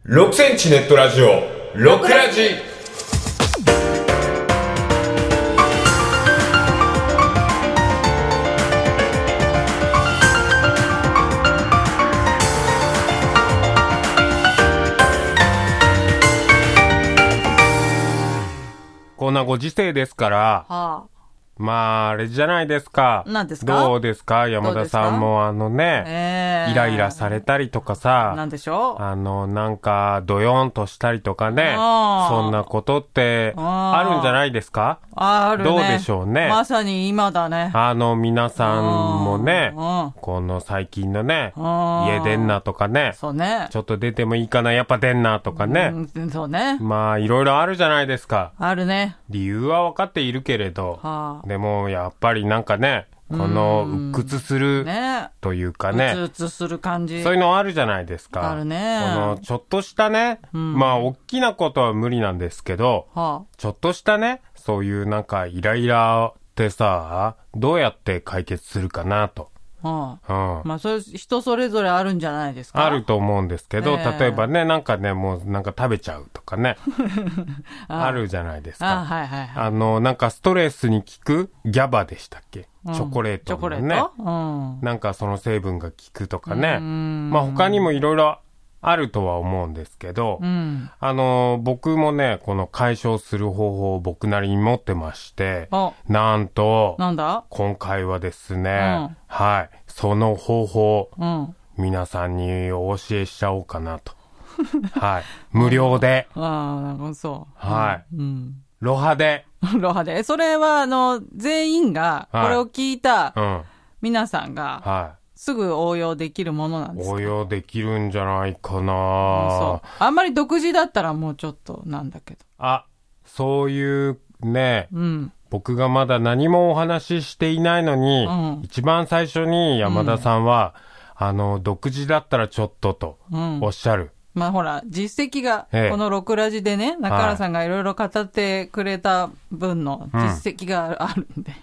6センチネットラジオ6ラジ。こんなご時世ですから、 はあ、 まああれじゃないですか。 何ですか？ どうですか山田さんもイライラされたりとかさ、 なんでしょう、 なんかドヨンとしたりとかね、そんなことってあるんじゃないですか？ あるね。 どうでしょうね。 まさに今だね。 皆さんもね、この最近のね、家出んなとかね、 そうね、 ちょっと出てもいいかな、やっぱ出んなとかね、 そうね、 まあいろいろあるじゃないですか。 あるね。 理由は分かっているけれど、でもやっぱりなんかね、この鬱屈するというかね、 鬱屈する感じ、 そういうのあるじゃないですか。 あるね。 このちょっとしたね、まあ大きなことは無理なんですけど、ちょっとしたね、そういうなんかイライラってさ、どうやって解決するかなと。 まあそれ人それぞれあるんじゃないですか。 あると思うんですけど、例えばね、なんかね、もうなんか食べちゃうとかねあるじゃないですか。なんかストレスに効くギャバでしたっけ、チョコレートのね、なんかその成分が効くとかね、まあ他にもいろいろあるとは思うんですけど、僕もね、この解消する方法を僕なりに持ってまして、なんと、今回はですね、はい、その方法、皆さんにお教えしちゃおうかなと。はい、無料で。 そう。 はい。ロハで。 ロハで。それは、全員が、これを聞いた、皆さんが、すぐ応用できるものなんですか？ 応用できるんじゃないかな。 そう。あんまり独自だったらもうちょっとなんだけど。 そういうね、僕がまだ何もお話ししていないのに、一番最初に山田さんは、独自だったらちょっととおっしゃる。 まあほら、実績が、この6ラジでね、中原さんがいろいろ語ってくれた分の実績があるんで。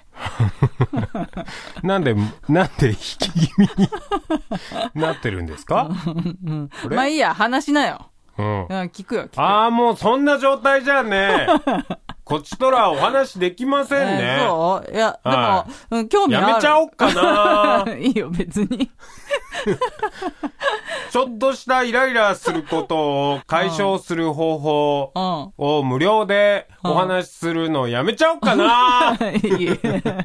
なんで引き気味になってるんですか？ まあいいや、話しなよ。聞くよ。 もうそんな状態じゃね。こっちとらお話できませんね。 そう？いや、でも、興味ある。 やめちゃおっかな。 いいよ、別に。 ちょっとしたイライラすることを解消する方法を無料でお話しするのやめちゃおっかな。 いいえ。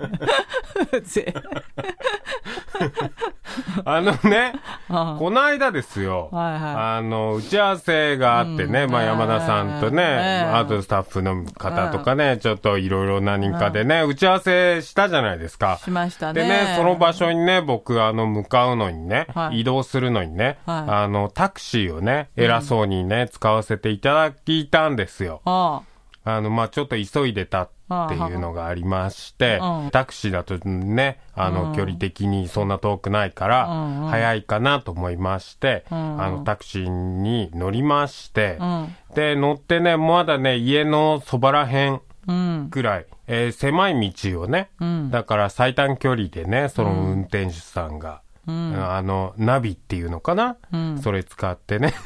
この間ですよ、打ち合わせがあってね、まあ山田さんとね、あとスタッフの方とかね、ちょっといろいろ何人かでね、打ち合わせしたじゃないですか。 しましたね。 でね、その場所にね、僕向かうのにね、移動するのにね、タクシーをね、偉そうにね、使わせていただいたんですよ。まあちょっと急いでたっていうのがありまして、タクシーだとね、距離的にそんな遠くないから、早いかなと思いまして、タクシーに乗りまして、で、乗ってね、まだね、家のそばらへんくらい、狭い道をね、だから最短距離でね、その運転手さんが、ナビっていうのかな、それ使ってね。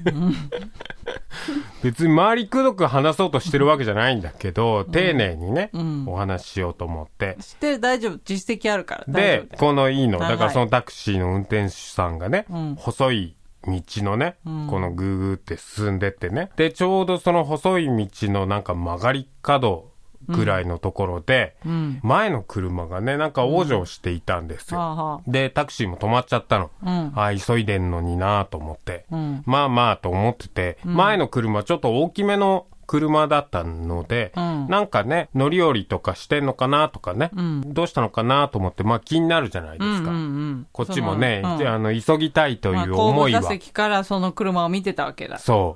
別に回りくどく話そうとしてるわけじゃないんだけど、丁寧にね、お話ししようと思って。 して大丈夫。実績あるから大丈夫。で、このいいの。だからそのタクシーの運転手さんがね、細い道のね、このグーグーって進んでってね。で、ちょうどその細い道のなんか曲がり角ぐらいのところで、前の車がね、なんか往生していたんですよ。で、タクシーも止まっちゃったの。急いでんのになと思って。まあまあと思ってて、前の車ちょっと大きめの車だったので、なんかね、乗り降りとかしてんのかなとかね、どうしたのかなと思って、まあ気になるじゃないですか。こっちもね、急ぎたいという思いは。 後部座席からその車を見てたわけだ。 そう。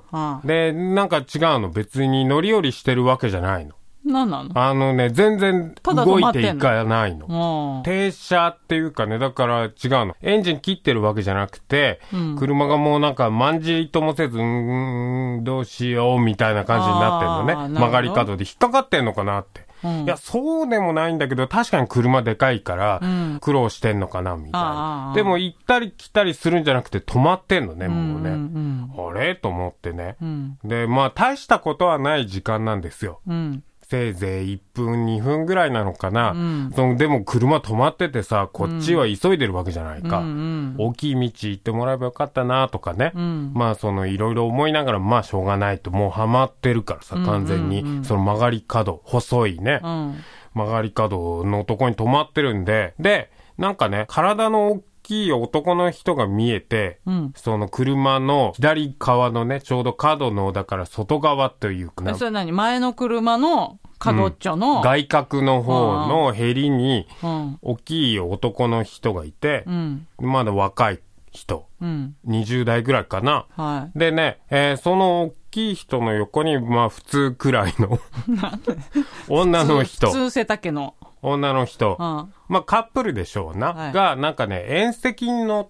で、なんか違うの。別に乗り降りしてるわけじゃないの。 何なの？ 全然動いていかないの。停車っていうかね、だから違うの。エンジン切ってるわけじゃなくて、車がもうなんかまんじりともせず、どうしようみたいな感じになってんのね。曲がり角で引っかかってんのかなって。 いや、そうでもないんだけど、確かに車でかいから、苦労してんのかな、みたいな。でも行ったり来たりするんじゃなくて止まってんのね、もうね。あれと思ってね。で、まあ、大したことはない時間なんですよ。せいぜい1分2分ぐらいなのかな、でも車止まっててさ、こっちは急いでるわけじゃないか、大きい道行ってもらえばよかったなとかね、まあいろいろ思いながら、まあしょうがないと、もうハマってるからさ、完全に、その曲がり角、細いね、曲がり角のとこに止まってるんで、で、なんかね、体の大きい男の人が見えて、その車の左側のね、ちょうど角の、だから外側というか、 それ何？前の車の角っちょの、 外角の方のヘリに、大きい男の人がいて、まだ若い人、20代ぐらいかな。でね、その大きい人の横に、まあ普通くらいの女の人。 普通背丈の。 女の人。まあカップルでしょうな。が、なんかね、縁石に乗って、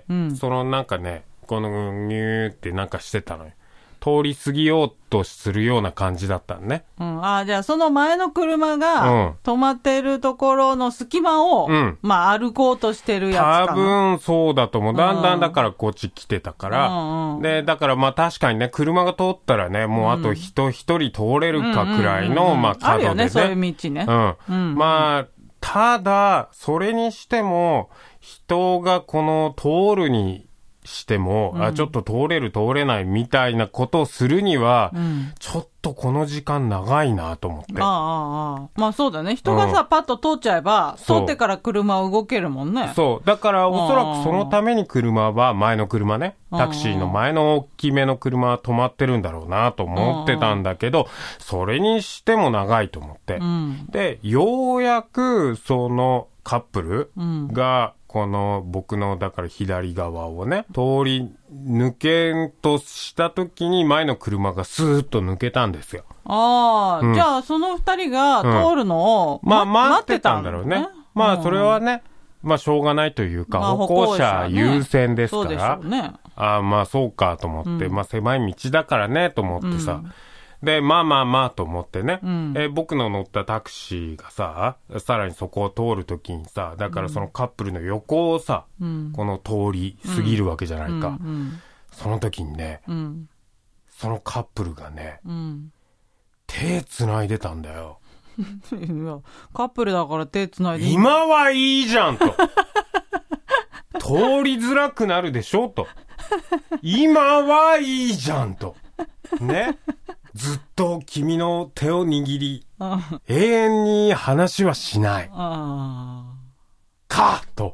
そのなんかね、このニューってなんかしてたのよ。通り過ぎようとするような感じだったのね。 じゃあその前の車が止まってるところの隙間を、まあ歩こうとしてるやつかな。 多分そうだと思う。だんだんだからこっち来てたから。で、だからまあ確かにね、車が通ったらね、もうあと人一人通れるかくらいの、まあ角でね。あるよね、 そういう道ね。 まあ、ただ、それにしても、人がこの通るに、しても、ちょっと通れる通れないみたいなことをするには、ちょっとこの時間長いなと思って。 まあそうだね。人がさ、パッと通っちゃえば、通ってから車動けるもんね。 そう。だからおそらくそのために車は、前の車ね、タクシーの前の大きめの車は止まってるんだろうなと思ってたんだけど、それにしても長いと思って。で、ようやくそのカップルが、この僕のだから左側をね、通り抜けんとした時に前の車がスーッと抜けたんですよ。 じゃあその二人が通るのを、 まあ待ってたんだろうね。まあそれはね、まあしょうがないというか、歩行者優先ですから。 そうでしょうね。 まあそうかと思って、まあ狭い道だからねと思ってさ。で、まあと思ってね、僕の乗ったタクシーがさ、さらにそこを通るときにさ、だからそのカップルの横をさ、この通り過ぎるわけじゃないか。その時にね、そのカップルがね、手繋いでたんだよ。 いや、カップルだから手繋いで今はいいじゃんと。通りづらくなるでしょと。今はいいじゃんと。ね。ずっと君の手を握り、永遠に話はしない。かと。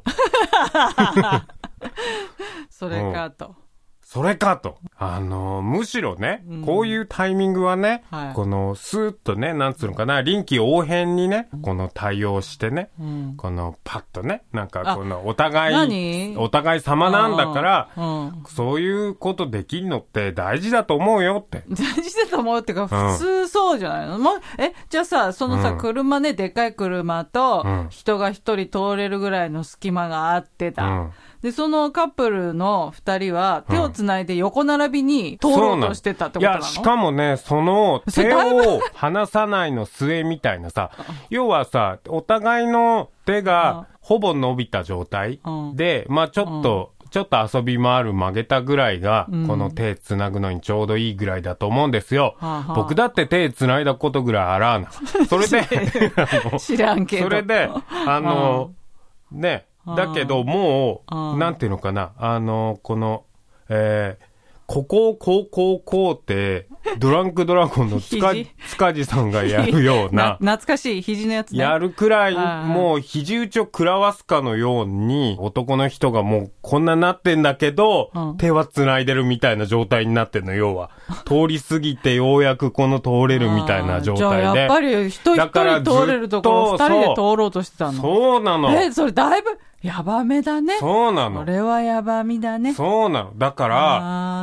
それかと。 それかと。むしろね、こういうタイミングはね、このスーッとね、なんつうのかな、臨機応変にね、この対応してね、このパッとね、なんかこのお互い様なんだから、そういうことできるのって大事だと思うよって。 大事だと思うってか、普通そうじゃないの？じゃあさ、そのさ、車ね、でかい車と、人が一人通れるぐらいの隙間があってた。で、そのカップルの二人は手を繋いで横並びに通ろうとしてたってことなの？ いや、しかもね、その手を離さないの末みたいなさ、要はさ、お互いの手がほぼ伸びた状態で、まあちょっと遊び回る曲げたぐらいが、この手繋ぐのにちょうどいいぐらいだと思うんですよ。僕だって手繋いだことぐらいあらな。それで、 知らんけど。 それで、ね、だけど、もう、なんていうのかな、この、こうって、ドランクドラゴンの塚地さんがやるような、 懐かしい肘のやつね。 やるくらい、もう肘打ちを食らわすかのように、男の人がもうこんななってんだけど、手は繋いでるみたいな状態になってんの、要は。通り過ぎてようやくこの通れるみたいな状態で。 じゃあやっぱり一人通れるところ二人で通ろうとしてたの。 そうなの。 それだいぶ、やばめだね。 そうなの。 これはやばみだね。 そうなの。だから、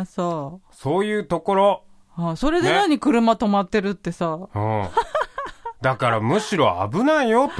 そういうところ。 それで何、車止まってるってさ。 だからむしろ危ないよと。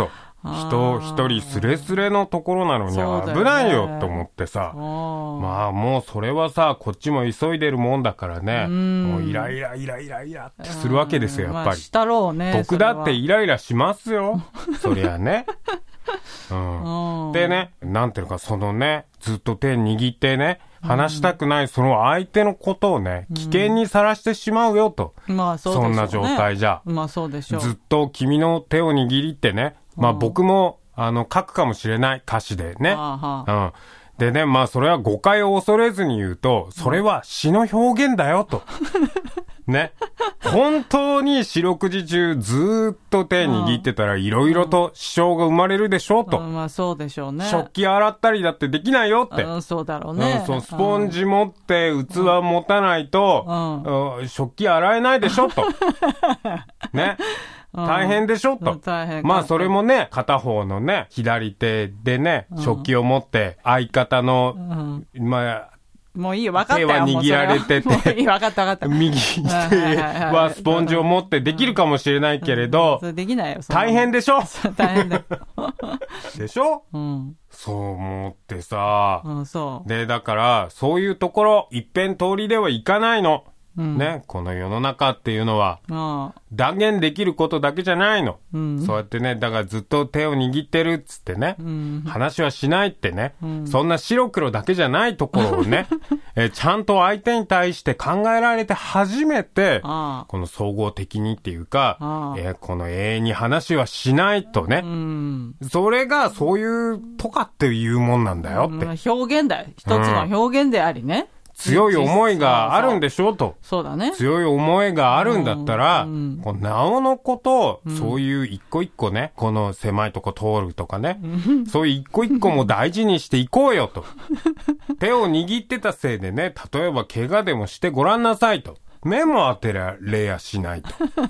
人一人スレスレのところなのに危ないよって思ってさ、まあもうそれはさ、こっちも急いでるもんだからね、もうイライラってするわけですよ、やっぱり。 したろうね。 僕だってイライラしますよ。そりゃね。でね、なんていうのか、そのね、ずっと手握ってね、話したくないその相手のことをね、危険にさらしてしまうよと。 まあそうでしょうね。 そんな状態じゃ。 まあそうでしょう。 ずっと君の手を握りってね、まあ僕も、書くかもしれない歌詞でね。でね、まあそれは誤解を恐れずに言うと、それは詩の表現だよと。ね。本当に四六時中ずーっと手握ってたらいろいろと支障が生まれるでしょうと。 まあそうでしょうね。 食器洗ったりだってできないよって。 そうだろうね。 そう、スポンジ持って器持たないと、食器洗えないでしょと。ね。大変でしょと。まあそれもね、片方のね、左手でね、食器を持って相方の、まあ、 もういいよ、分かったよ。 手は握られてて。 もういい、分かった。 右手はスポンジを持ってできるかもしれないけれど、 それできないよ。 大変でしょ大変だよ。 でしょそう思ってさ。で、だから、そういうところ、一遍通りではいかないの。ね、この世の中っていうのは、断言できることだけじゃないの。そうやってね、だからずっと手を握ってるっつってね、話はしないってね、そんな白黒だけじゃないところをね、ちゃんと相手に対して考えられて初めて、この総合的にっていうか、この永遠に話はしないとね、それがそういうとかっていうもんなんだよって。 表現だよ。一つの表現でありね。 強い思いがあるんでしょと。 そうだね。 強い思いがあるんだったら、このなおのこと、そういう一個一個ね、この狭いとこ通るとかね、そういう一個一個も大事にしていこうよと。手を握ってたせいでね、例えば怪我でもしてごらんなさいと。目も当てられやしないと。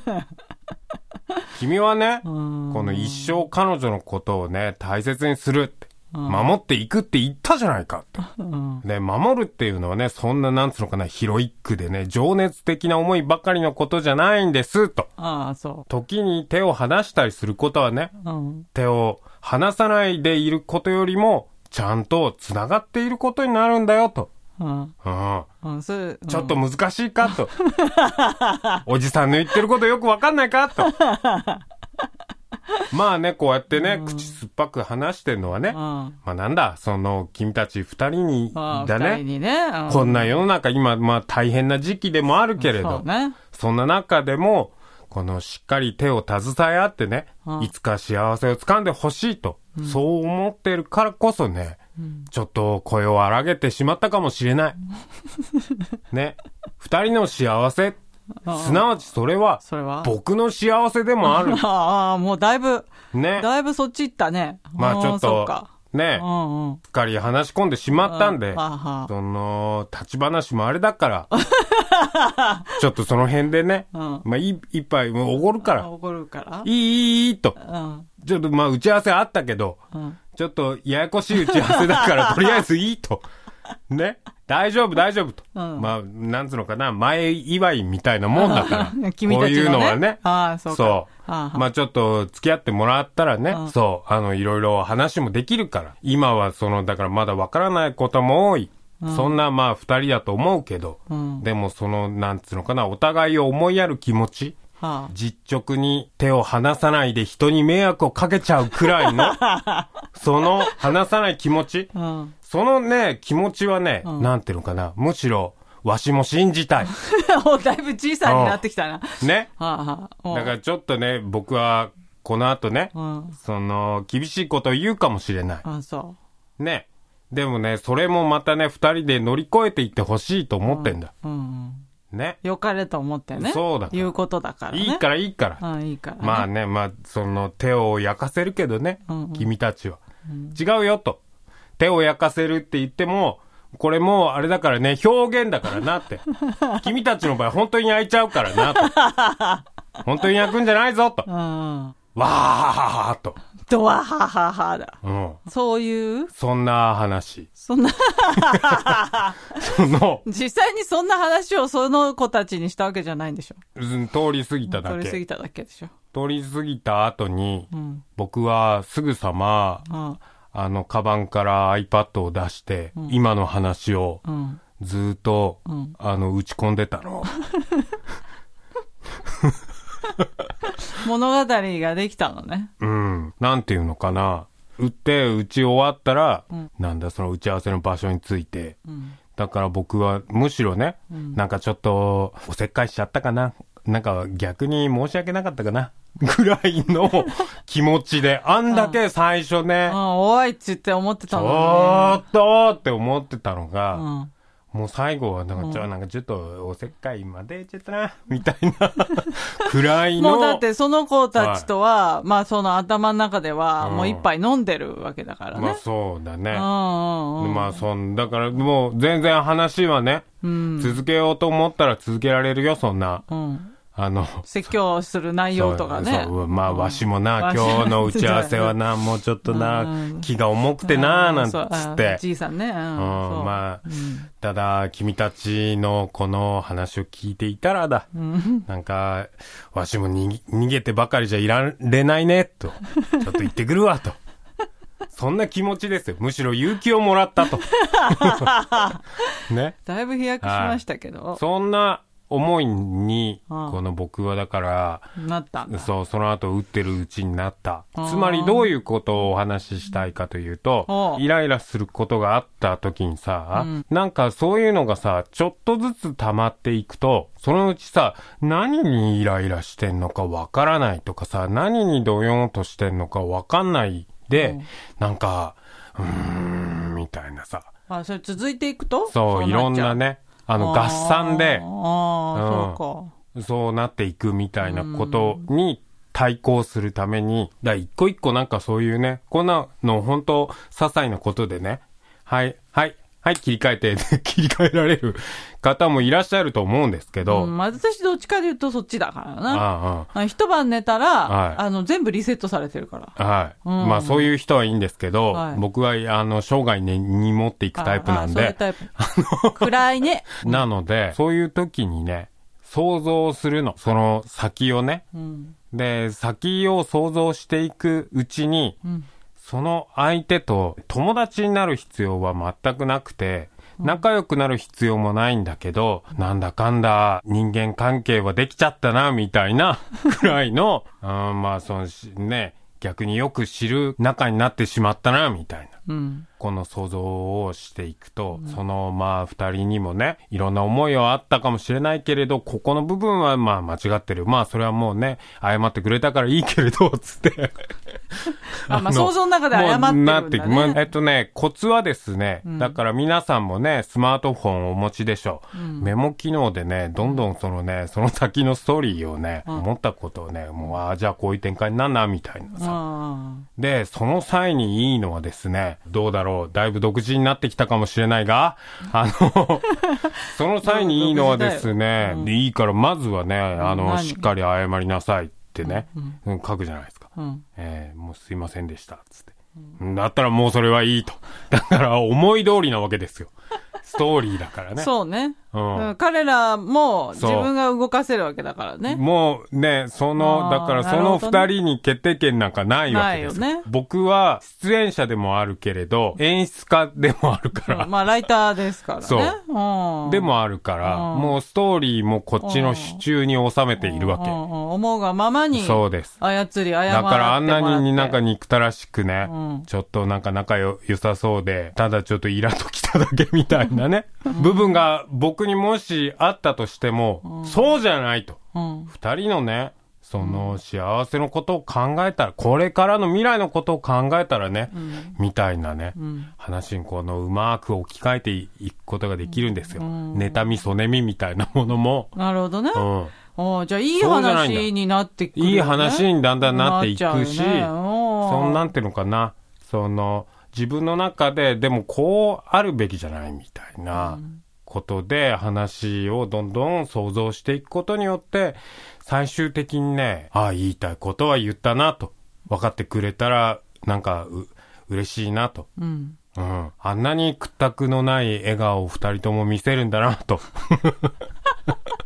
君はね、この一生彼女のことをね、大切にするって。守っていくって言ったじゃないかって。で、守るっていうのはね、そんななんつうのかな、ヒロイックでね、情熱的な思いばかりのことじゃないんですと。時に手を離したりすることはね、手を離さないでいることよりも、ちゃんと繋がっていることになるんだよと。ちょっと難しいかと。おじさんの言ってることよくわかんないかと。まあね、こうやってね、口酸っぱく話してんのはね、まあなんだ、その、君たち二人にだね、こんな世の中今、まあ大変な時期でもあるけれど、そんな中でも、このしっかり手を携え合ってね、いつか幸せをつかんでほしいと、そう思ってるからこそね、ちょっと声を荒げてしまったかもしれない。ね、二人の幸せ、すなわちそれは僕の幸せでもある。 もうだいぶそっち行ったね。 まあちょっとね、すっかり話し込んでしまったんで、その立ち話もあれだからちょっとその辺でね、まあ一杯もうおごるからいいと、ちょっとまあ打ち合わせあったけど、ちょっとややこしい打ち合わせだからとりあえずいいとね、大丈夫と。まあ、なんつうのかな、前祝いみたいなもんだから。こういうのはね。そう。まあちょっと付き合ってもらったらね、そう、いろいろ話もできるから。今はだからまだわからないことも多い。そんなまあ二人だと思うけど、でもなんつうのかな、お互いを思いやる気持ち。実直に手を離さないで人に迷惑をかけちゃうくらいの、その離さない気持ち、そのね、気持ちはね、なんていうのかな、むしろ、わしも信じたい。 だいぶ小さになってきたな。 ね。だからちょっとね、僕は、この後ね、厳しいことを言うかもしれない。ね。でもね、それもまたね、二人で乗り越えていってほしいと思ってんだ。ね。 良かれと思ってね。 そうだから。 いうことだからね。 いいから。いいからね。まあね、まあ、手を焼かせるけどね、君たちは。違うよと。手を焼かせるって言っても、これもうあれだからね、表現だからなって。君たちの場合本当に焼いちゃうからなと。本当に焼くんじゃないぞと。わーと。 ドワハハハだ。そういうそんな話。 実際にそんな話をその子たちにしたわけじゃないんでしょ。 通り過ぎただけ。 通り過ぎただけでしょ。 通り過ぎた後に、僕はすぐさま、カバンから iPad を出して、今の話をずっと、打ち込んでたの。 物語ができたのね。 なんていうのかな。打ち終わったら、なんだその打ち合わせの場所について。だから僕はむしろね、なんかちょっとおせっかいしちゃったかな。なんか逆に申し訳なかったかな。ぐらいの気持ちで、あんだけ最初ね。 おいっつって思ってたのね。 ちょっとって思ってたのが、もう最後はなんかちょっとおせっかいまでちゃったなみたいなくらいの。 もうだってその子たちとは、まあその頭の中ではもう一杯飲んでるわけだからね。 まあそうだね。まあだからもう全然話はね、続けようと思ったら続けられるよ、そんな。 説教する内容とかね。 まあ、わしもな、今日の打ち合わせはな、もうちょっとな、気が重くてな、なんつって。 じいさんね。 まあ、ただ、君たちのこの話を聞いていたらだ。なんか、わしも逃げてばかりじゃいられないね、と。ちょっと言ってくるわ、と。そんな気持ちですよ。むしろ勇気をもらったと。ね。 だいぶ飛躍しましたけど。 そんな、思いに、この僕はだから、 なったんだ。 そう、その後打ってるうちになった。つまりどういうことをお話ししたいかというと、イライラすることがあった時にさ、なんかそういうのがさ、ちょっとずつ溜まっていくと、そのうちさ、何にイライラしてんのかわからないとかさ、何にどよんとしてんのかわかんないで、なんか、みたいなさ。 それ続いていくと？ そう、いろんなね。合算で、そうなっていくみたいなことに対抗するために、一個一個なんかそういうね、こんなの本当些細なことでね、はい、切り替えられる方もいらっしゃると思うんですけど。 私どっちかで言うとそっちだからな。一晩寝たら、全部リセットされてるから。 まあそういう人はいいんですけど、僕は生涯に持っていくタイプなんで。そういうタイプ。暗いね。 なので、そういう時にね、想像するの。その先をね。で、先を想像していくうちに、その相手と友達になる必要は全くなくて、仲良くなる必要もないんだけど、なんだかんだ人間関係はできちゃったな、みたいなくらいの、まあね、逆によく知る仲になってしまったな、みたいな。この想像をしていくと、そのまあ二人にもね、いろんな思いはあったかもしれないけれど、ここの部分はまあ間違ってる。まあそれはもうね、謝ってくれたからいいけれど、つって。 まあ想像の中で謝ってるんだね。 コツはですね、だから皆さんもね、スマートフォンをお持ちでしょう。メモ機能でね、どんどんその先のストーリーをね、思ったことをね、もう、じゃあこういう展開になんな、みたいなさ。で、その際にいいのはですね、どうだろう、だいぶ独自になってきたかもしれないが、その際にいいのはですね、いいからまずはね、しっかり謝りなさいってね、書くじゃないですか。もうすいませんでした、つって。だったらもうそれはいいと。だから思い通りなわけですよ。ストーリーだからね。 そうね。彼らも自分が動かせるわけだからね。 もうね、だからその二人に決定権なんかないわけですよ。ないよね。僕は出演者でもあるけれど、演出家でもあるから。 まあライターですからね。 そう。でもあるから、もうストーリーもこっちの手中に収めているわけ。 思うがままに。そうです。操り、謝ってもらって。 だからあんなになんか憎たらしくね、ちょっとなんか仲良さそうで、ただちょっとイラっときただけみたいなね、部分が僕にもしあったとしても、そうじゃないと。二人のね、その幸せのことを考えたら、これからの未来のことを考えたらね、みたいなね、話にうまく置き換えていくことができるんですよ。妬み、そねみみたいなものも。 なるほどね。じゃあいい話になってくる、ね。 いい話にだんだんなっていくし、なんていうのかな、自分の中で、でもこうあるべきじゃないみたいなことで話をどんどん想像していくことによって、最終的にね、言いたいことは言ったなと、分かってくれたら、なんか嬉しいなと。あんなに屈託のない笑顔を二人とも見せるんだなと。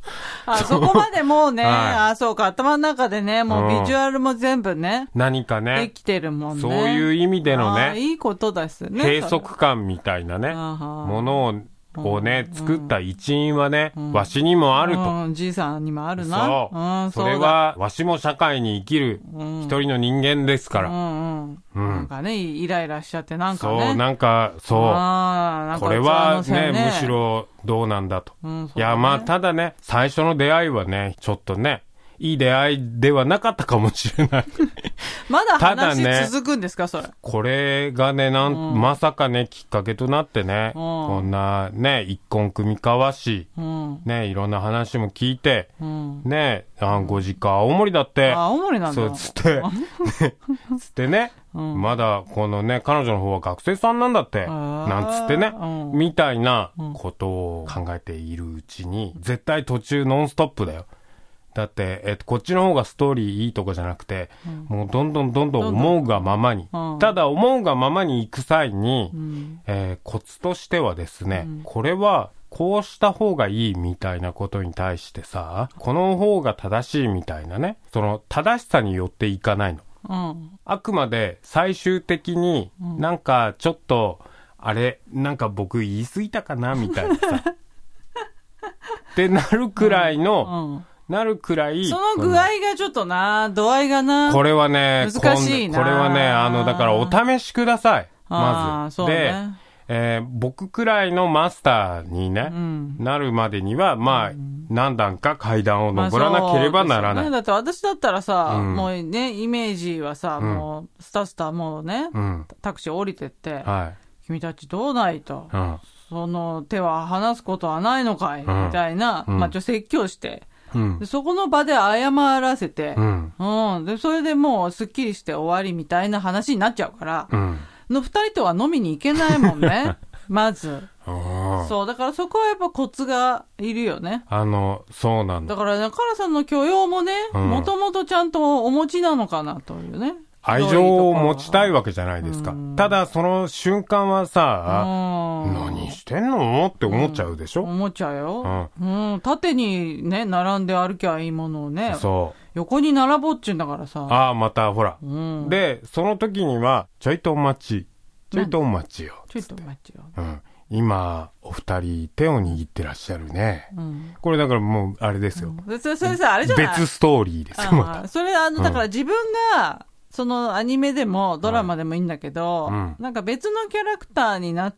そこまでもうね、そうか、頭の中でね、もうビジュアルも全部ね、 何かね、 できてるもんね。 そういう意味でのね、 いいことですね。 閉塞感みたいなね、ものをね、作った一因はね、わしにもあると。 じいさんにもあるな。 それは、わしも社会に生きる一人の人間ですから。 なんかね、イライラしちゃってなんかね。 そう、なんか、そう。これはね、むしろどうなんだと。いや、まあ、ただね、最初の出会いはね、ちょっとね、いい出会いではなかったかもしれない。 まだ話続くんですか、それ。 これがね、まさかね、きっかけとなってね、こんなね、一婚組み交わし、ね、いろんな話も聞いて、ね、ご実家青森だって。 青森なんだ。 そう、つってね、まだこのね、彼女の方は学生さんなんだって、なんつってね、みたいなことを考えているうちに、絶対途中ノンストップだよ。だって、こっちの方がストーリーいいとこじゃなくて、もうどんどん思うがままに。ただ思うがままに行く際に、コツとしてはですね、これはこうした方がいいみたいなことに対してさ、この方が正しいみたいなね、その正しさによっていかないの。あくまで最終的になんかちょっと、あれ、なんか僕言い過ぎたかなみたいなさ。ってなるくらいの、なるくらい。 その具合がちょっとな、度合いがな。 これはね、 難しいな。 これはね、だからお試しください。まず。 そうね、 で、僕くらいのマスターにね、なるまでには、まあ、何段か階段を登らなければならない。 だって私だったらさ、もうね、イメージはさ、もう、スタスタもうね、タクシー降りてって、君たちどうないと。その手は離すことはないのかい、みたいな、まあ、説教して、でそこの場で謝らせて、で、それでもうすっきりして終わりみたいな話になっちゃうから、の二人とは飲みに行けないもんね。まず。そう、だからそこはやっぱコツがいるよね。 そうなんだ。 だから中原さんの許容もね、もともとちゃんとお持ちなのかなというね。 愛情を持ちたいわけじゃないですか。ただその瞬間はさ、何してんのって思っちゃうでしょ、 思っちゃうよ。縦にね、並んで歩きゃいいものをね。そう。横に並ぼうっちゅうんだからさ。 またほら。で、その時には、ちょいとお待ち。ちょいとお待ちよ。 ちょいとお待ちよ。 今、お二人手を握ってらっしゃるね。これだからもう、あれですよ。 それさ、あれじゃない？ 別ストーリーですよ、また。 それ、だから自分が、そのアニメでもドラマでもいいんだけど、なんか別のキャラクターになって、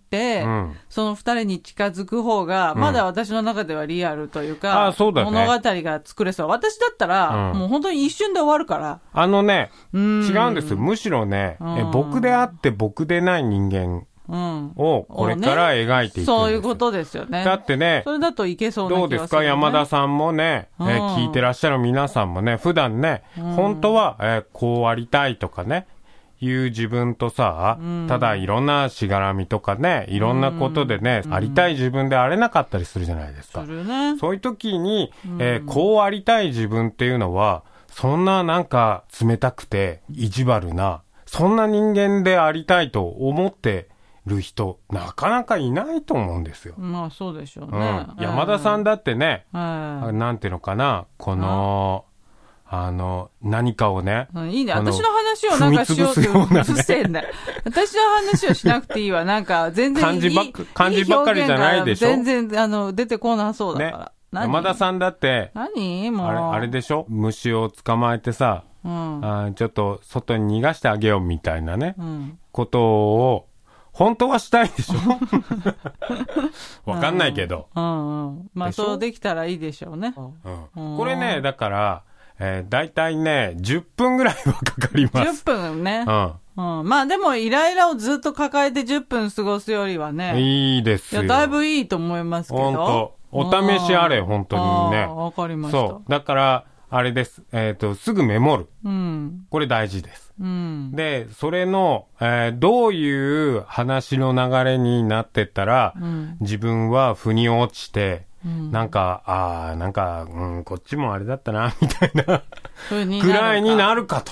その二人に近づく方が、まだ私の中ではリアルというか、 そうだね、 物語が作れそう。私だったら、もう本当に一瞬で終わるから。 違うんですよ。むしろね、僕であって僕でない人間をこれから描いていくんですよ。 そういうことですよね。 だってね、 それだといけそうな気がする、ね。 どうですか、山田さんもね、聞いてらっしゃる皆さんもね、普段ね、本当は、こうありたいとかね、いう自分とさ、ただいろんなしがらみとかね、いろんなことでね、ありたい自分であれなかったりするじゃないですか。 するね。 そういう時に、こうありたい自分っていうのは、そんななんか冷たくて意地悪な、そんな人間でありたいと思ってる人、なかなかいないと思うんですよ。 まあそうでしょうね。 山田さんだってね、なんていうのかな、この、何かをね。 いいね。私の話をなんかしようって映してんだよ。私の話をしなくていいわ。なんか全然漢字ばっかりじゃないでしょ。 全然、出てこなそうだから。 山田さんだって、 もう。 あれでしょ、虫を捕まえてさ、ちょっと外に逃がしてあげようみたいなね、ことを、本当はしたいでしょ。わかんないけど。 まあそうできたらいいでしょうね。 これね、だから、だいたいね、10分ぐらいはかかります。 10分ね。まあでもイライラをずっと抱えて10分過ごすよりはね。 いいですよ。 いや、だいぶいいと思いますけど。 本当。お試しあれ、本当にね。 わかりました。 そう。だから、あれです。すぐメモる。これ大事です。で、それの、どういう話の流れになってったら、自分は腑に落ちて、なんか、こっちもあれだったな、みたいな、くらいになるかと。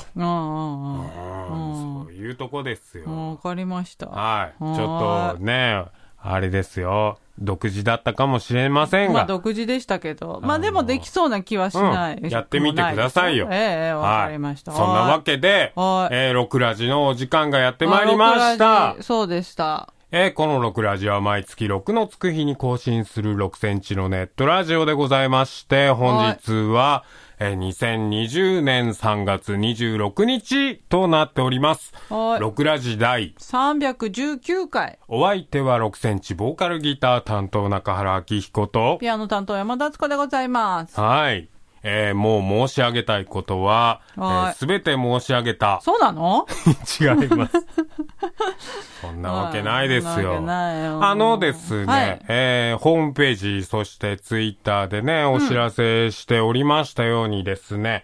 そういうとこですよ。 わかりました。 はい。ちょっとね、 あれですよ。独自だったかもしれませんが。 独自でしたけど。でもできそうな気はしない。 やってみてくださいよ。 わかりました。 そんなわけで、ロクラジのお時間がやってまいりました。 そうでした。 このロクラジは毎月6のつく日に更新する6センチのネットラジオでございまして、本日は、2020年3月26日となっております。ロクラジ第 319回。 お相手は6センチボーカルギター担当中原明彦と、 ピアノ担当山田敦子でございます。 はい。もう申し上げたいことは、すべて申し上げた。 そうなの？ 違います。そんなわけないですよ。ですね、ホームページ、そしてツイッターでね、お知らせしておりましたようにですね、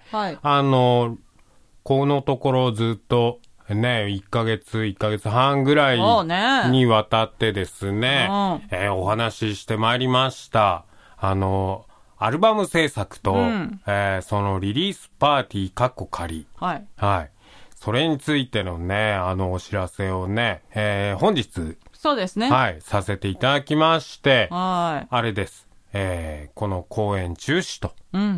このところずっと、ね、1ヶ月半ぐらいにわたってですね、お話ししてまいりました。アルバム制作と、そのリリースパーティー仮。はい。それについてのね、お知らせをね、本日。 そうですね。 はい。させていただきまして、あれです。この公演中止と。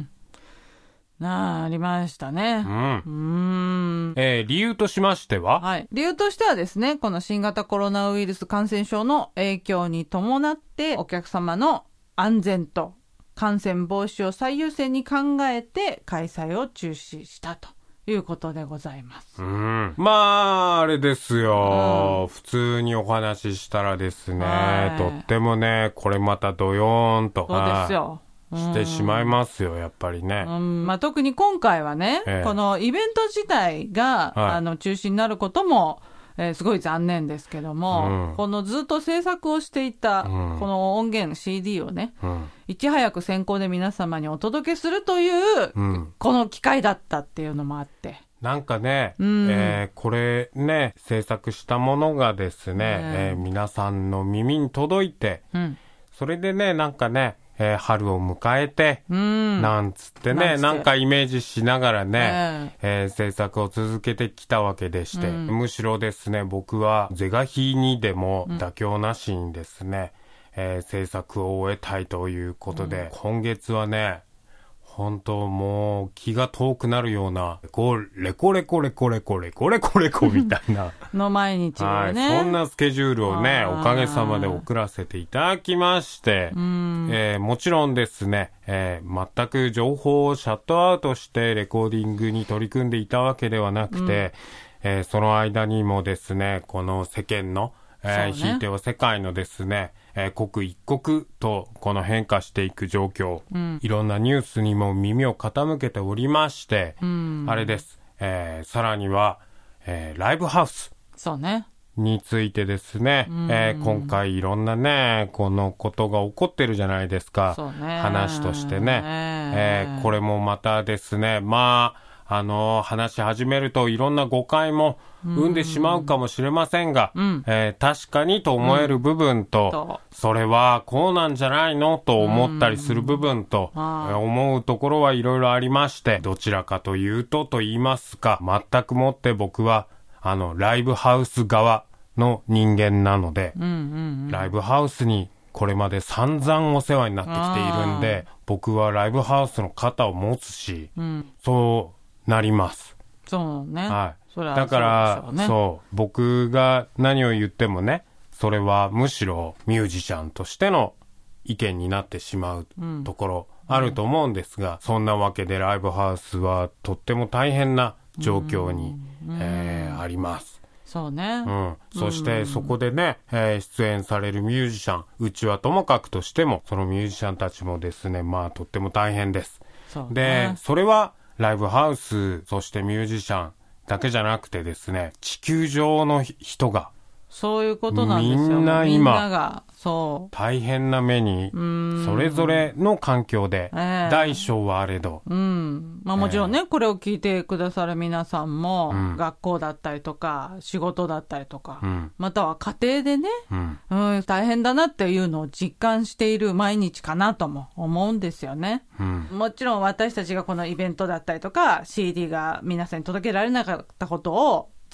ありましたね。 理由としましては、 理由としてはですね、この新型コロナウイルス感染症の影響に伴って、お客様の安全と感染防止を最優先に考えて開催を中止したということでございます。 あれですよ。普通にお話ししたらですね、とってもね、これまたドヨーンと。 そうですよ。 してしまいますよ、やっぱりね。 特に今回はね、このイベント自体が、中止になることも、すごい残念ですけども、このずっと制作をしていた、この音源 CD をね、いち早く先行で皆様にお届けするという、この機会だったっていうのもあって。 なんかね、これね、制作したものがですね、皆さんの耳に届いて、それでね、なんかね、春を迎えて、なんつってね、なんかイメージしながらね、制作を続けてきたわけでして、むしろですね、僕は是が非にでも妥協なしにですね、制作を終えたいということで、今月はね、本当もう気が遠くなるような、レコみたいな。 の毎日をね。 そんなスケジュールをね、おかげさまで送らせていただきまして、もちろんですね、全く情報をシャットアウトしてレコーディングに取り組んでいたわけではなくて、その間にもですね、この世間の、ひいては世界のですね、刻一刻とこの変化していく状況、いろんなニュースにも耳を傾けておりまして、あれです、さらには、ライブハウスについてですね、今回いろんなね、このことが起こってるじゃないですか、話としてね、これもまたですね、話し始めるといろんな誤解も生んでしまうかもしれませんが、確かにと思える部分と、それはこうなんじゃないのと思ったりする部分と、思うところはいろいろありまして、どちらかというと言いますか、全くもって僕はライブハウス側の人間なので、ライブハウスにこれまで散々お世話になってきているんで、僕はライブハウスの肩を持つし、そうなります。 そうね。 だから、僕が何を言ってもね、それはむしろミュージシャンとしての意見になってしまうところあると思うんですが、そんなわけでライブハウスはとっても大変な状況に、あります。 そうね。 そしてそこでね、出演されるミュージシャン、うちはともかくとしても、そのミュージシャンたちもですね、とっても大変です。で、それはライブハウス、そしてミュージシャンだけじゃなくてですね、地球上の人が、 そういうことなんですよ。 みんな今が大変な目にそれぞれの環境で大小はあれど、 もちろんね、これを聞いてくださる皆さんも、学校だったりとか仕事だったりとか、または家庭でね、大変だなっていうのを実感している毎日かなとも思うんですよね。もちろん私たちがこのイベントだったりとか CD が皆さんに届けられなかったことを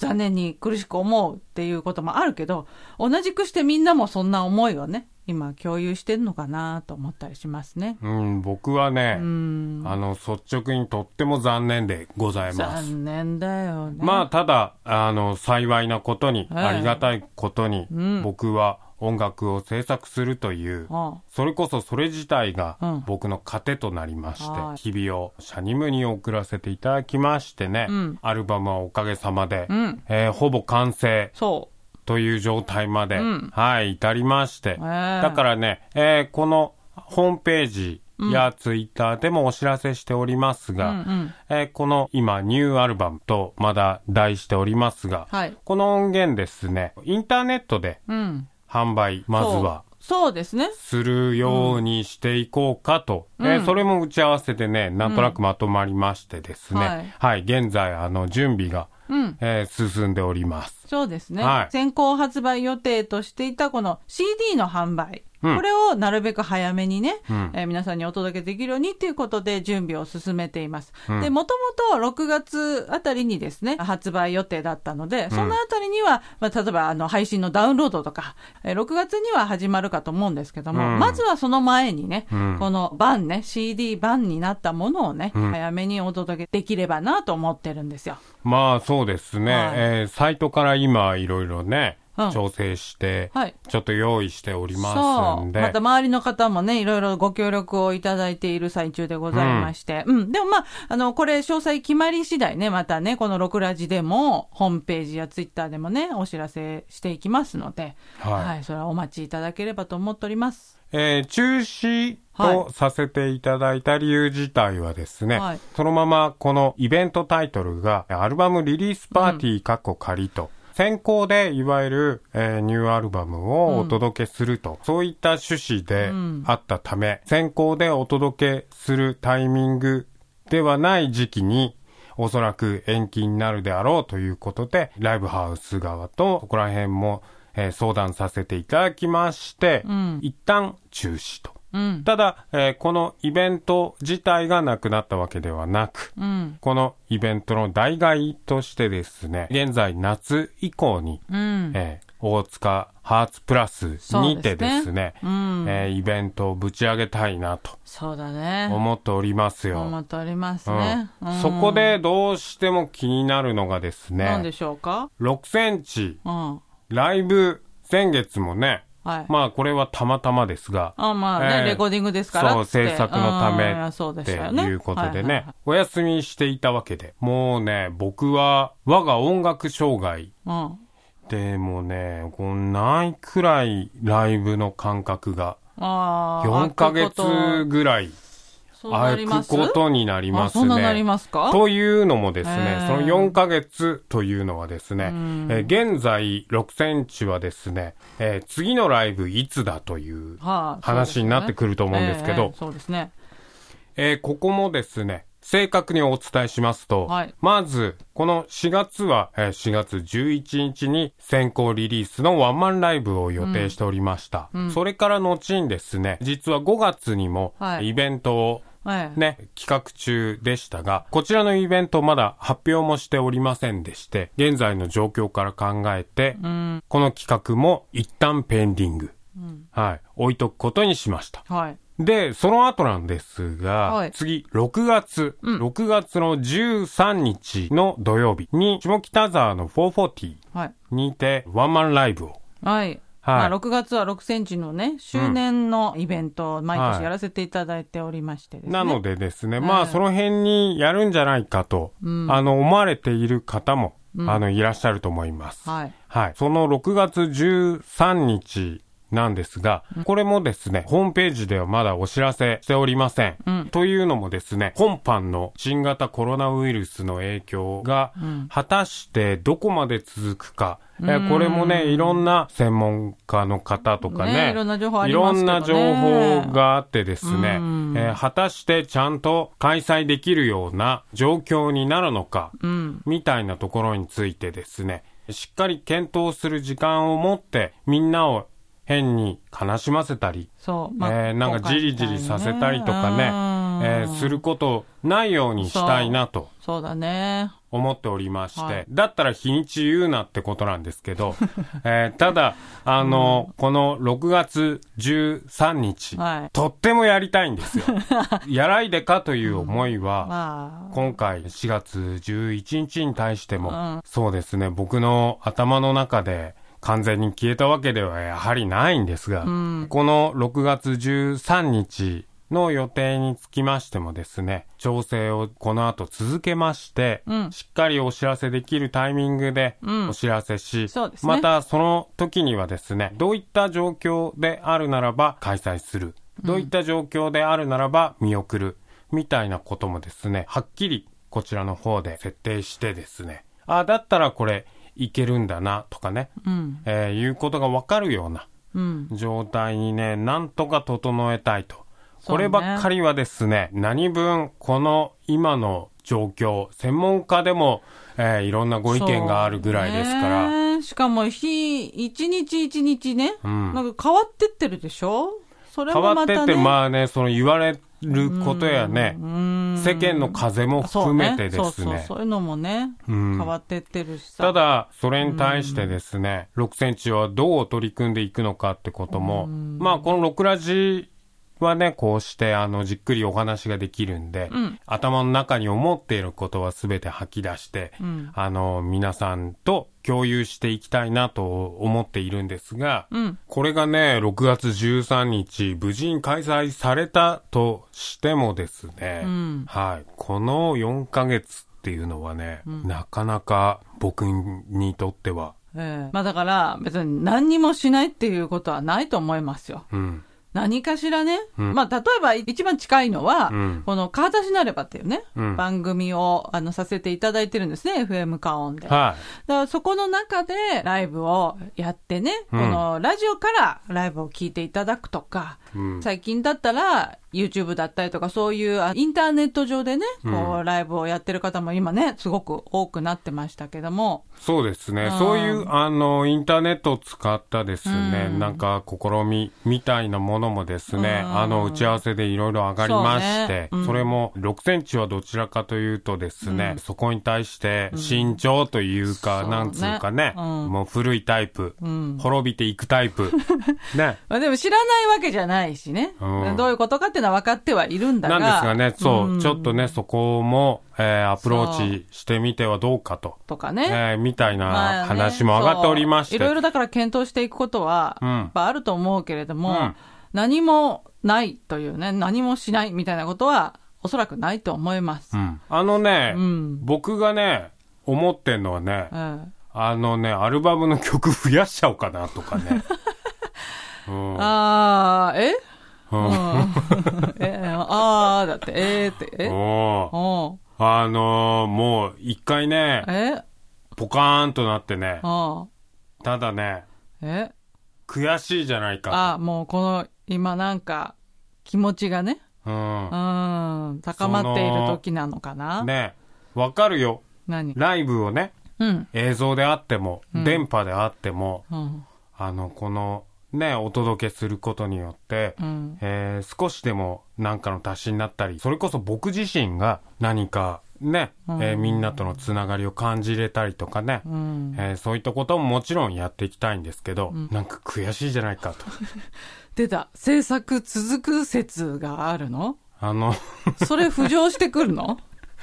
残念に苦しく思うっていうこともあるけど、同じくしてみんなもそんな思いをね、今共有してるのかなと思ったりしますね。 僕はね、率直にとっても残念でございます。 残念だよね。 まあただ幸いなことに、ありがたいことに、僕は音楽を制作するという、それこそそれ自体が僕の糧となりまして、日々をシャニムに送らせていただきましてね、アルバムはおかげさまで、ほぼ完成という状態まで、至りまして、だからね、このホームページやツイッターでもお知らせしておりますが、この今ニューアルバムとまだ題しておりますが、この音源ですね、インターネットで、販売、まずは。 そうですね。 するようにしていこうかと。それも打ち合わせでね、なんとなくまとまりましてですね。現在、準備が、進んでおります。 そうですね。先行発売予定としていたこの CD の販売。これをなるべく早めにね、皆さんにお届けできるようにということで準備を進めています。で、もともと6月あたりにですね、発売予定だったので、そのあたりには、例えば配信のダウンロードとか、6月には始まるかと思うんですけども、まずはその前にね、この版ね、CD 版になったものをね、早めにお届けできればなと思ってるんですよ。 まあそうですね、サイトから今いろいろね、調整して、ちょっと用意しておりますんで。 また周りの方もね、いろいろご協力をいただいている最中でございまして。でもまあ、これ詳細決まり次第ね、またね、この6ラジでも、ホームページやツイッターでもね、お知らせしていきますので、それはお待ちいただければと思っております。 中止とさせていただいた理由自体はですね、そのままこのイベントタイトルが、アルバムリリースパーティー仮と、先行でいわゆる、ニューアルバムをお届けすると、そういった趣旨であったため、先行でお届けするタイミングではない時期におそらく延期になるであろうということで、ライブハウス側とそこら辺も、相談させていただきまして、一旦中止と。ただ、このイベント自体がなくなったわけではなく、このイベントの代替としてですね、現在夏以降に、大塚ハーツプラスにてですね、イベントをぶち上げたいなと思っておりますよ。 思っておりますね。 そこでどうしても気になるのがですね、 何でしょうか ？6センチ、ライブ先月もね、まあこれはたまたまですが、 まあね、レコーディングですからそう、制作のためっていうことでね、お休みしていたわけで、もうね、僕は我が音楽障害、でもね、ないくらいライブの感覚が、4ヶ月ぐらい空くことになりますね。 そんななりますか？ というのもですね、その4ヶ月というのはですね、現在6センチはですね、次のライブいつだという話になってくると思うんですけど、 そうですね。 ここもですね、正確にお伝えしますと、まず、この4月は、4月11日に先行リリースのワンマンライブを予定しておりました。それから後にですね、実は5月にもイベントを企画中でしたが、こちらのイベントまだ発表もしておりませんでして、現在の状況から考えて、この企画も一旦ペンディング、置いとくことにしました。で、その後なんですが、次、6月の13日の土曜日に、下北沢の440にてワンマンライブを。 6月は6センチのね、周年のイベントを毎年やらせていただいておりましてですね。 なのでですね、まあその辺にやるんじゃないかと、思われている方も、いらっしゃると思います。その6月13日、なんですが、これもですね、ホームページではまだお知らせしておりません。というのもですね、今般の新型コロナウイルスの影響が、果たしてどこまで続くか、これもね、いろんな専門家の方とかね、 いろんな情報ありますけどね。 いろんな情報があってですね、果たしてちゃんと開催できるような状況になるのか、みたいなところについてですね、しっかり検討する時間を持ってみんなを変に悲しませたり、なんかじりじりさせたりとかね、することないようにしたいなと。 そうだね。 思っておりまして、はい、だったら日にち言うなってことなんですけど、ただ、この6月13日、はい、とってもやりたいんですよ。やらいでかという思いは、今回4月11日に対しても、そうですね、僕の頭の中で完全に消えたわけではやはりないんですが、この6月13日、の予定につきましてもですね、調整をこの後続けまして、しっかりお知らせできるタイミングでお知らせし、そうですね、またその時にはですね、どういった状況であるならば開催する、どういった状況であるならば見送る、みたいなこともですね、はっきりこちらの方で設定してですね、だったらこれいけるんだなとかね、いうことがわかるような状態にね、なんとか整えたいと。こればっかりはですね、何分この今の状況、専門家でも、いろんなご意見があるぐらいですから。 しかも一日一日ね、なんか変わってってるでしょ？それもまたね。変わってって、まあね、その言われることやね、世間の風も含めてですね。 そういうのもね、変わってってるしさ。 ただ、それに対してですね、6センチはどう取り組んでいくのかってことも、まあこの6ラジはね、こうしてじっくりお話ができるんで、頭の中に思っていることはすべて吐き出して、皆さんと共有していきたいなと思っているんですが、これがね、6月13日、無事に開催されたとしてもですね、はい、この4ヶ月っていうのはね、なかなか僕にとっては。 まあだから別に何にもしないっていうことはないと思いますよ。何かしらね、まあ例えば一番近いのは、この顔出しなればっていうね、番組をさせていただいてるんですね、FM カオンで。だからそこの中でライブをやってね、このラジオからライブを聞いていただくとか、最近だったら YouTube だったりとかそういうインターネット上でね、こうライブをやってる方も今ね、すごく多くなってましたけども。 そうですね。そういうインターネットを使ったですね、なんか試みみたいなものもですね、打ち合わせでいろいろ上がりまして、それも6センチはどちらかというとですね、そこに対して慎重というか、なんつうかね、もう古いタイプ、滅びていくタイプ。ね。 でも知らないわけじゃないしね。どういうことかっていうのは分かってはいるんだが。 なんですがね、そう、ちょっとね、そこも、アプローチしてみてはどうかと。 とかね。 みたいな話も上がっておりまして。 いろいろだから検討していくことは、あると思うけれども、何もないというね、何もしないみたいなことは、おそらくないと思います。 僕がね、思ってんのはね、アルバムの曲増やしちゃおうかなとかね。 だって、もう一回ね、ポカーンとなってね、ただね、悔しいじゃないか。 もうこの、今なんか、気持ちがね、高まっている時なのかな。 ね、わかるよ。ライブをね、映像であっても、電波であっても、この、ね、お届けすることによって、少しでも何かの足しになったり、それこそ僕自身が何かね、みんなとのつながりを感じれたりとかね、そういったことももちろんやっていきたいんですけど、なんか悔しいじゃないかと。 出た、制作続く説があるの？それ浮上してくるの？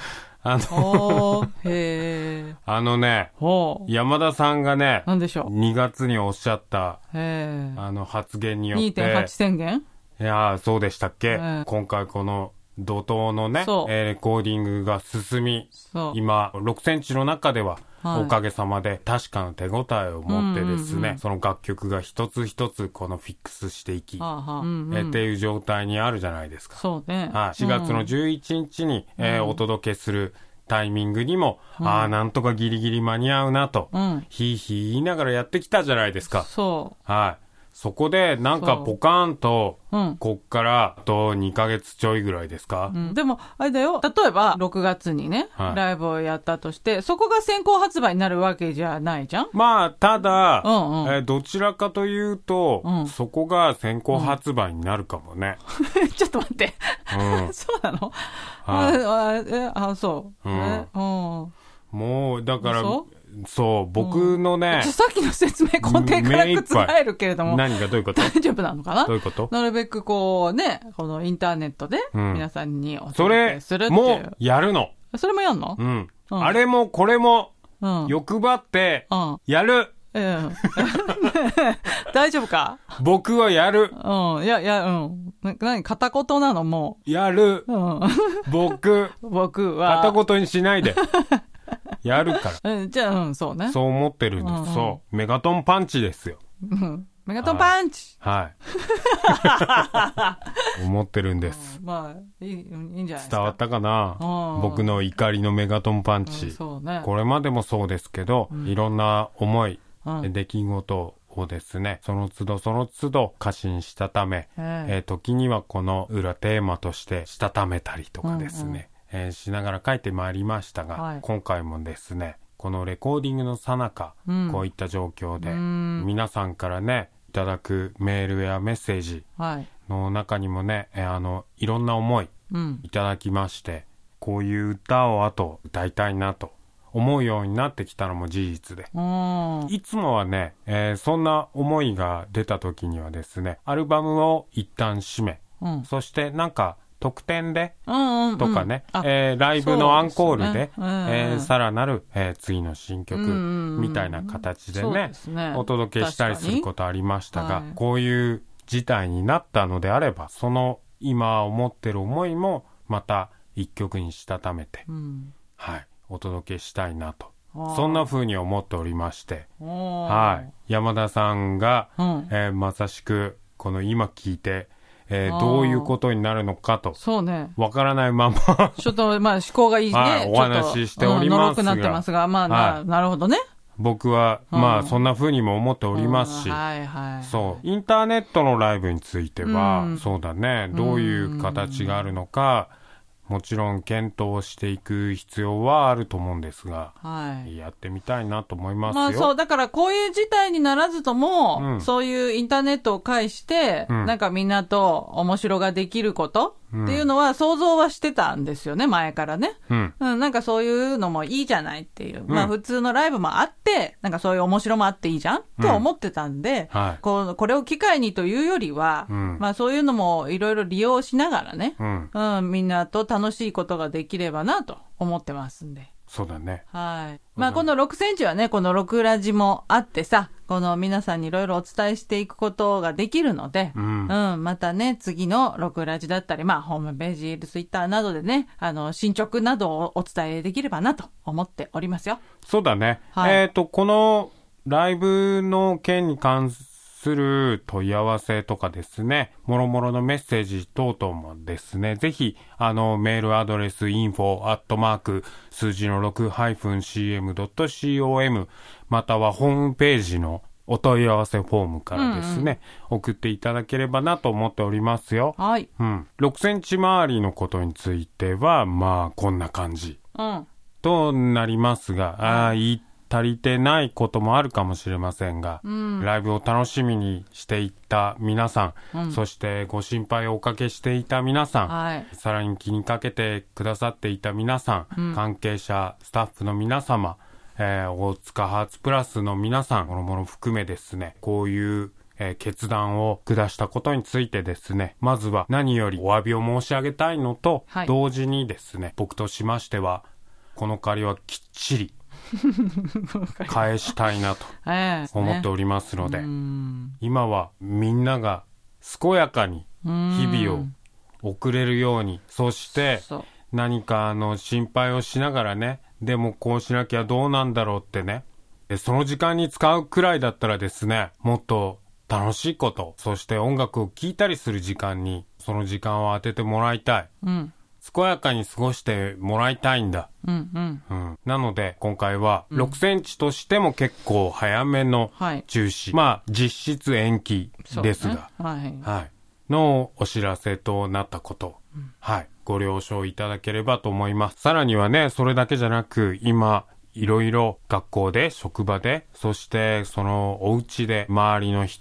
山田さんがね、 何でしょう、 2月におっしゃった、発言によって、 2.8 宣言？ いや、そうでしたっけ？今回この怒涛のね、レコーディングが進み、今、6センチの中では、おかげさまで確かな手応えを持ってですね、その楽曲が一つ一つこのフィックスしていき、っていう状態にあるじゃないですか。 そうね。 4月の11日に、お届けするタイミングにも、なんとかギリギリ間に合うなと、ひいひい言いながらやってきたじゃないですか。そこでなんかポカーンと、こっからあと2ヶ月ちょいぐらいですか、 でも、あれだよ。例えば、6月にね、ライブをやったとして、そこが先行発売になるわけじゃないじゃん？ まあ、ただ、どちらかというと、そこが先行発売になるかもね。 ちょっと待って。そうなの？そう。 もう、だから、そう、僕のね、 さっきの説明根底から覆るけれども。 何がどういうこと？ 大丈夫なのかな？ どういうこと？ なるべくこうね、このインターネットで皆さんにお届けするっていう。 それもやるの。 それもやんの？ うん。あれもこれも、欲張って、やる。 大丈夫か？ 僕はやる。 何片言なのもう。やる。僕は。 片言にしないで。やるから。 じゃあ、そうね。 そう思ってるんです。そう。メガトンパンチですよ。 メガトンパンチ。 はい。思ってるんです。 まあ、いいんじゃないですか。 伝わったかな？僕の怒りのメガトンパンチ。 そうね。 これまでもそうですけど、いろんな思い、出来事をですね、その都度その都度過信したため、時にはこの裏テーマとしてしたためたりとかですね、しながら書いてまいりましたが、今回もですね、このレコーディングの最中、こういった状況で、皆さんからね、いただくメールやメッセージの中にもね、いろんな思いいただきまして、こういう歌をあと歌いたいなと思うようになってきたのも事実で、いつもはね、そんな思いが出た時にはですね、アルバムを一旦締め、そしてなんか特典でとかね、ライブのアンコールで、さらなる、次の新曲みたいな形でね、お届けしたりすることありましたが、こういう事態になったのであれば、その今思ってる思いもまた一曲にしたためて、はい、お届けしたいなと。そんな風に思っておりまして、はい、山田さんが、まさしくこの今聞いて、どういうことになるのかと、 そうね、 わからないままちょっとまあ思考がいいね、 お話ししておりますが、 のろくなってますが、まあなるほどね。 僕は、まあそんな風にも思っておりますし、そうインターネットのライブについては、そうだね、どういう形があるのか、もちろん検討していく必要はあると思うんですが、やってみたいなと思いますよ。 まあそう、だからこういう事態にならずとも、そういうインターネットを介して、なんかみんなと面白ができることっていうのは想像はしてたんですよね、前からね。なんかそういうのもいいじゃないっていう。まあ普通のライブもあって、なんかそういう面白もあっていいじゃんと思ってたんで、これを機会にというよりは、まあそういうのもいろいろ利用しながらね、みんなと楽しいことができればなと思ってますんで。 そうだね。 はい。まあこの6センチはね、この6ラジもあってさ、この皆さんにいろいろお伝えしていくことができるので、またね、次の6ラジだったり、まあホームページ、ツイッターなどでね、進捗などをお伝えできればなと思っておりますよ。 そうだね。このライブの件に関する問い合わせとかですね、もろもろのメッセージ等々もですね、ぜひ、メールアドレス info@ 数字の 6-cm.com またはホームページのお問い合わせフォームからですね、送っていただければなと思っておりますよ。 はい。 6センチ周りのことについては、まあ、こんな感じ。となりますが、足りてないこともあるかもしれませんが、ライブを楽しみにしていた皆さん、そしてご心配をおかけしていた皆さん、さらに気にかけてくださっていた皆さん、関係者、スタッフの皆様、大塚ハーツプラスの皆さん、もろもろ含めですね、こういう決断を下したことについてですね、まずは何よりお詫びを申し上げたいのと、同時にですね、僕としましては、この借りはきっちり返したいなと思っておりますので、今はみんなが健やかに日々を送れるように、そして何か心配をしながらね、でもこうしなきゃどうなんだろうってね、その時間に使うくらいだったらですね、もっと楽しいこと、そして音楽を聴いたりする時間にその時間を当ててもらいたい。健やかに過ごしてもらいたいんだ。なので今回は6センチとしても結構早めの中止、まあ実質延期ですが、のお知らせとなったこと、ご了承いただければと思います。さらにはね、それだけじゃなく、今いろいろ学校で、職場で、そしてそのお家で周りの人、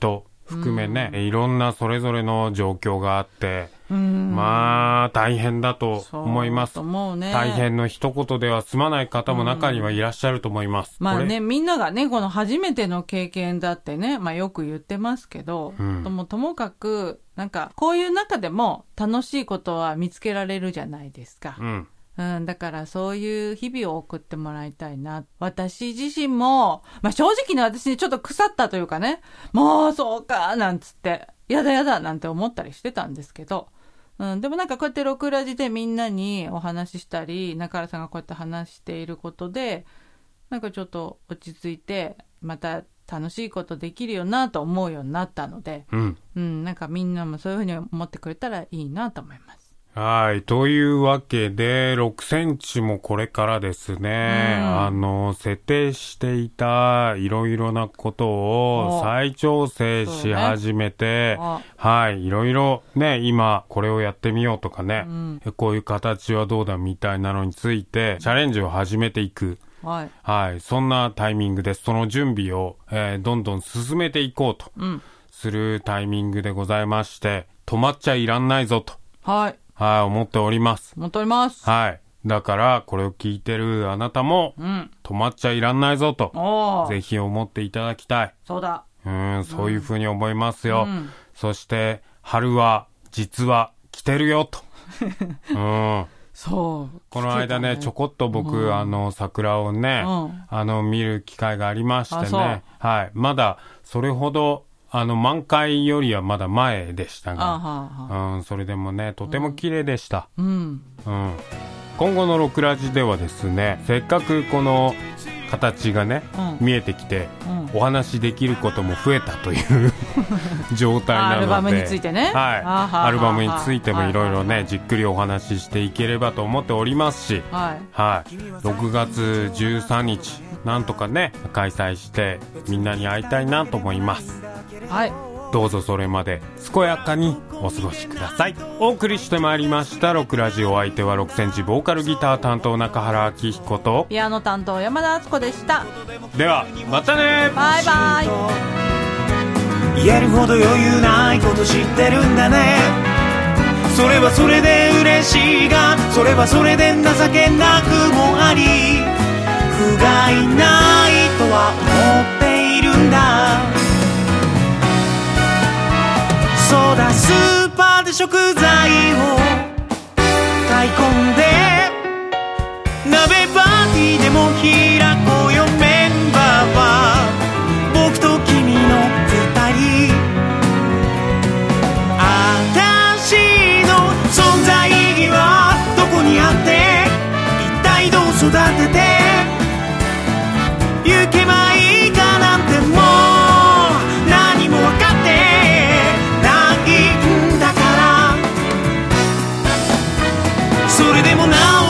含めね、いろんなそれぞれの状況があって、まあ、大変だと思います。大変の一言では済まない方も中にはいらっしゃると思います。 まあね、みんながね、この初めての経験だってね、まあよく言ってますけど、ともかく、なんか、こういう中でも楽しいことは見つけられるじゃないですか。だからそういう日々を送ってもらいたいな。私自身も、まあ正直ね、私ね、ちょっと腐ったというかね、もうそうか、なんつって、やだやだ、なんて思ったりしてたんですけど、でもなんかこうやって6ラジでみんなにお話ししたり、中原さんがこうやって話していることで、なんかちょっと落ち着いて、また楽しいことできるよなと思うようになったので、なんかみんなもそういうふうに思ってくれたらいいなと思います。 はい。というわけで、6センチもこれからですね、設定していたいろいろなことを再調整し始めて、はい。いろいろね、今これをやってみようとかね、こういう形はどうだみたいなのについて、チャレンジを始めていく。はい。そんなタイミングです。その準備を、どんどん進めていこうとするタイミングでございまして、止まっちゃいらんないぞと。はい、思っております。はい。だから、これを聞いてるあなたも、止まっちゃいらんないぞと、ぜひ思っていただきたい。 そうだ。 そういうふうに思いますよ。そして、春は、実は、来てるよと。 そう。 この間ね、ちょこっと僕、桜をね、見る機会がありましてね。はい。まだ、それほど、満開よりはまだ前でしたが、それでもね、とても綺麗でした。今後の6ラジではですね、せっかくこの形がね、見えてきて、お話できることも増えたという状態なので、 アルバムについてね。 はい。アルバムについてもいろいろね、じっくりお話ししていければと思っておりますし、はい。6月13日、なんとかね、開催して、みんなに会いたいなと思います。はい。どうぞそれまで健やかにお過ごしください。お送りしてまいりました6ラジオ、相手は6センチボーカルギター担当中原明彦とピアノ担当山田敦子でした。 ではまたね。 バイバイ。言えるほど余裕ないこと知ってるんだね。それはそれで嬉しいが、それはそれで情けなくもあり、不甲斐ないとは思っているんだ。そうだ、スーパーで食材を買い込んで、鍋パーティーでも開こうよ。メンバーは僕と君の二人。私の存在意義はどこにあって、一体どう育てて行けばいいかなんて、もう何も分かってそれでもなお